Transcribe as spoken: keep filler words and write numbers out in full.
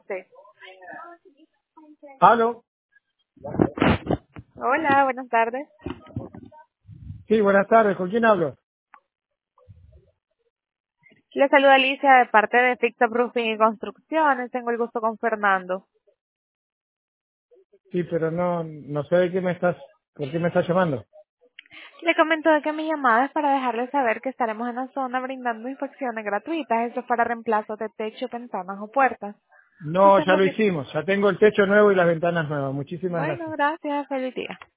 usted? ¿Aló? Hola, buenas tardes. Sí, buenas tardes. ¿Con quién hablo? Le saluda Alicia de parte de Fix Up Roofing y Construcciones. Tengo el gusto con Fernando. Sí, pero no, no sé de qué me estás, por qué me estás llamando. Le comento de que mi llamada es para dejarle saber que estaremos en la zona brindando inspecciones gratuitas. Eso es para reemplazo de techo, ventanas o puertas. No, Usted ya lo lo que... hicimos. Ya tengo el techo nuevo y las ventanas nuevas. Muchísimas Bueno, gracias. gracias. Feliz día.